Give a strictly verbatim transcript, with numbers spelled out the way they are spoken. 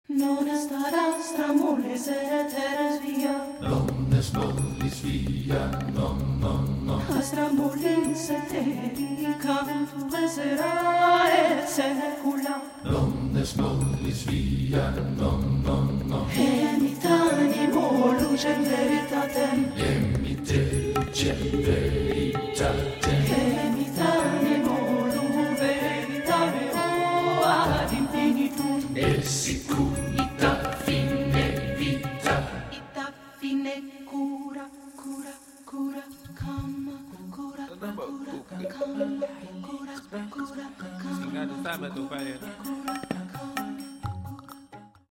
Non starà stramollis et teres via. Non es mollis via, non, non, non. A stramollis et teri cantu essera et secula. Non es mollis via, non, non, non. Emitanimo lucem veritatem. Emite lucem veritatem. Emitanimo lucem veritatem. O ad infinitum. Et sicur ita fine vita. Ita fine cura, cura, cura, kama, cura, cura, kama, cura, cura, kama, Tinggal tu tak betul payah. cura, kama.